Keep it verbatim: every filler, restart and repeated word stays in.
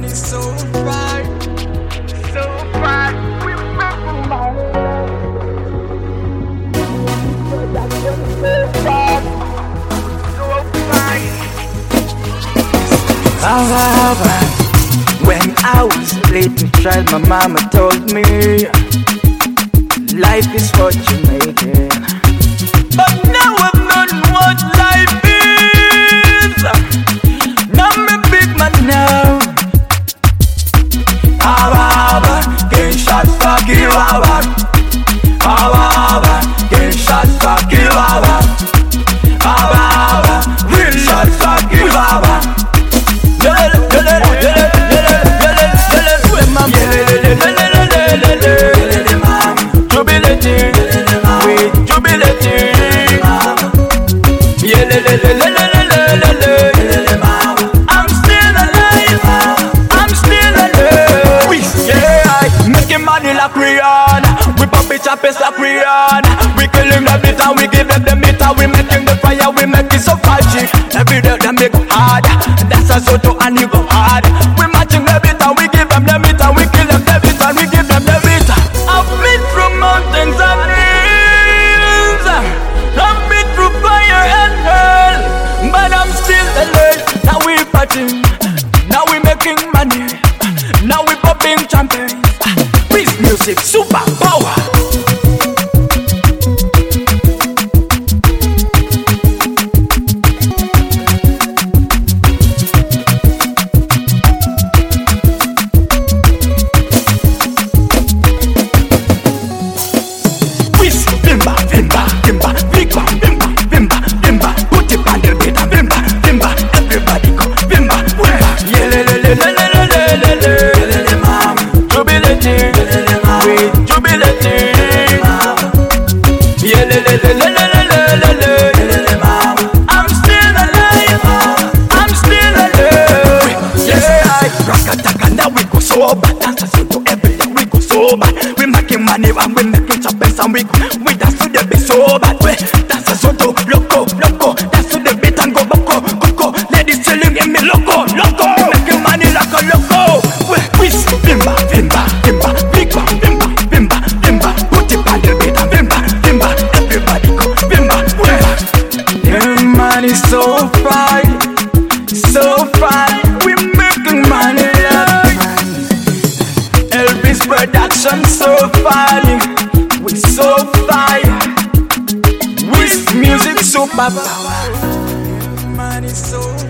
money so fine, so fine. We making money. Production so fine, so fine. However, when I was a little child, my mama told me life is what you make it. But now I've known what life is. Now I'm a big man now. Ababa, get shot for Kiwawa. Ababa, get shot for Kiwawa. Ababa, real shot for Kiwawa. Chappers like Rihanna. We killing the beat and we give them the meat and we making the fire, we make it so flashy. Every day they make it hard. That's a soto and you go hard. We matching the beat and we give them the meat and we kill them the beat and we give them the beat. I've been through mountains and hills. I've been through fire and hell. But I'm still alive. Now we partying. Now we making money. Now we popping champagne. This music super power. We making money and we making choppers and we we dance to the beat so bad. We dance a soto, loco, loco. Dance to the beat and go boko, coco. Ladies chilling in me loco, loco. We making money like a loco. We we bimba, bimba, bimba, bimba, bimba, bimba, bimba. Put it on the beat and bimba, bimba. Everybody go bimba, bimba. The money so fine, so fine. We making money like Elvis production so funny, we so fire, with music super power. Money so